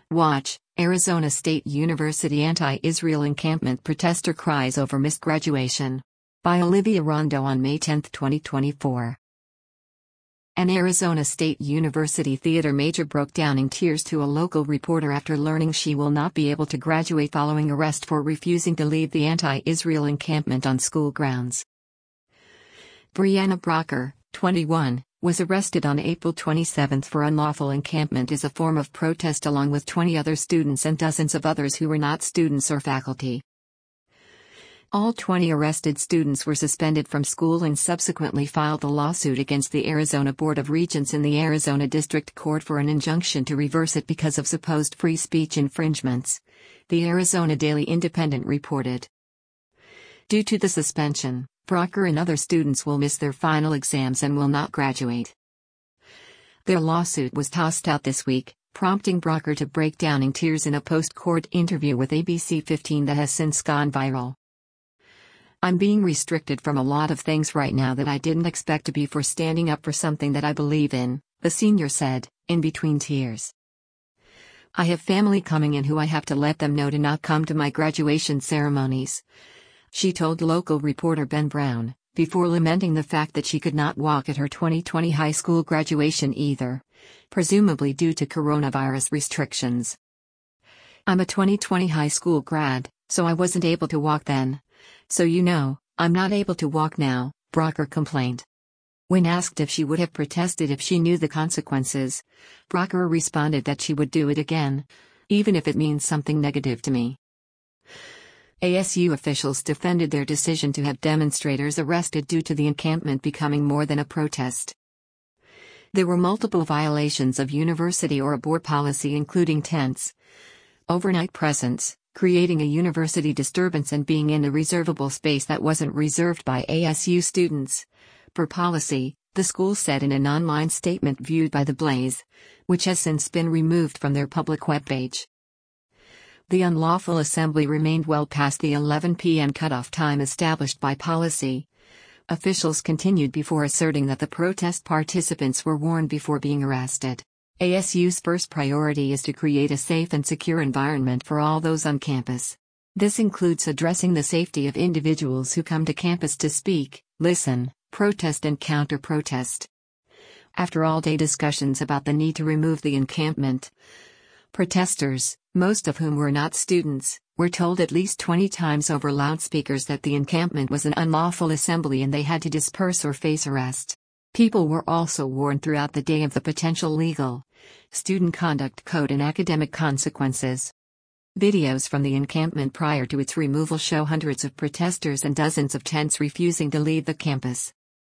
Watch, Arizona State University anti-Israel encampment protester cries over missed graduation. By Olivia Rondo on May 10, 2024. An Arizona State University theater major broke down in tears to a local reporter after learning she will not be able to graduate following arrest for refusing to leave the anti-Israel encampment on school grounds. Brianna Brocker, 21, was arrested on April 27 for unlawful encampment as a form of protest along with 20 other students and dozens of others who were not students or faculty. All 20 arrested students were suspended from school and subsequently filed a lawsuit against the Arizona Board of Regents in the Arizona District Court for an injunction to reverse it because of supposed free speech infringements, the Arizona Daily Independent reported. Due to the suspension, Brocker and other students will miss their final exams and will not graduate. Their lawsuit was tossed out this week, prompting Brocker to break down in tears in a post-court interview with ABC 15 that has since gone viral. "I'm being restricted from a lot of things right now that I didn't expect to be for standing up for something that I believe in," the senior said, in between tears. "I have family coming in who I have to let them know to not come to my graduation ceremonies," she told local reporter Ben Brown, before lamenting the fact that she could not walk at her 2020 high school graduation either, presumably due to coronavirus restrictions. "I'm a 2020 high school grad, so I wasn't able to walk then. So I'm not able to walk now," Brocker complained. When asked if she would have protested if she knew the consequences, Brocker responded that she would do it again, even if it means something negative to me. ASU officials defended their decision to have demonstrators arrested due to the encampment becoming more than a protest. There were multiple violations of university or board policy, including tents, overnight presence, creating a university disturbance, and being in a reservable space that wasn't reserved by ASU students. Per policy, the school said in an online statement viewed by The Blaze, which has since been removed from their public webpage. The unlawful assembly remained well past the 11 p.m. cutoff time established by policy. Officials continued before asserting that the protest participants were warned before being arrested. ASU's first priority is to create a safe and secure environment for all those on campus. This includes addressing the safety of individuals who come to campus to speak, listen, protest, and counter-protest. After all-day discussions about the need to remove the encampment, protesters, most of whom were not students, were told at least 20 times over loudspeakers that the encampment was an unlawful assembly and they had to disperse or face arrest. People were also warned throughout the day of the potential legal, student conduct code and academic consequences. Videos from the encampment prior to its removal show hundreds of protesters and dozens of tents refusing to leave the campus.